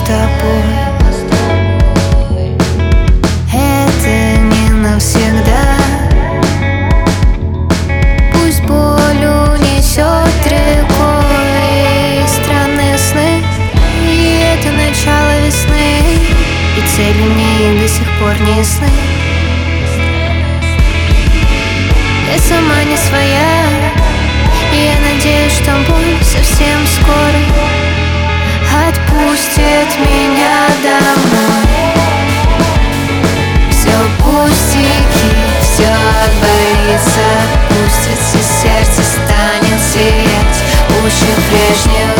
тобой. Это не навсегда. Пусть боль унесет рекой странные сны, и это начало весны, и цели мне до сих пор не ясны. Я сама не своя, и я надеюсь, что боль совсем скоро отпустит меня домой. Все пустяки, все отборится, пустится, сердце станет сиять пуще прежнего.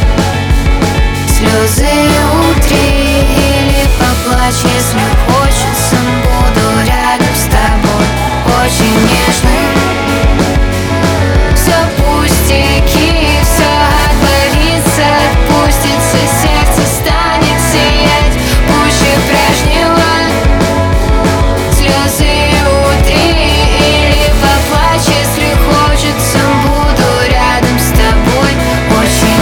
Слезы утри или поплачь, если хочется, буду рядом с тобой, очень нежным. Все пустяки, все отборится, отпустится, сердце станет сиять пуще прежнего. Слезы утри или поплачь, если хочется, буду рядом с тобой, очень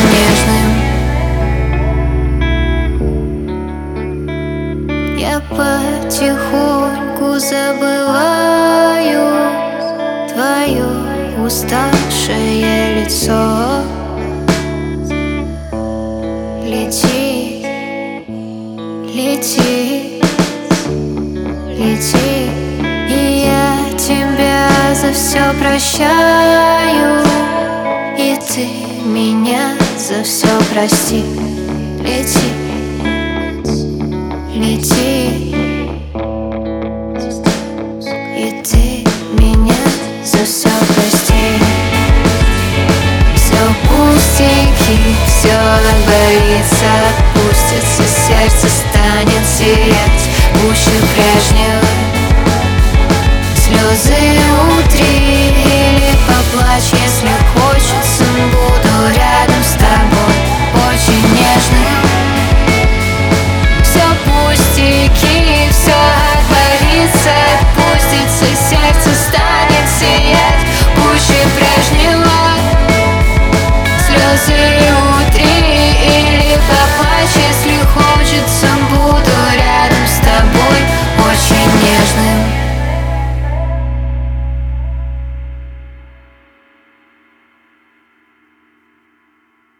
нежным. Я потихоньку забываю твое уставшее лицо. Лети, лети, лети, и я тебя за все прощаю, и ты меня за все прости. Лети, лети, и ты меня за все прости. Все пустяки, все отборится, отпустится, сердце станет сиять пуще прежнего. Слезы утри или поплачь, если хочется, буду рядом с тобой, очень нежным. Все пустяки, все отборится, отпустится,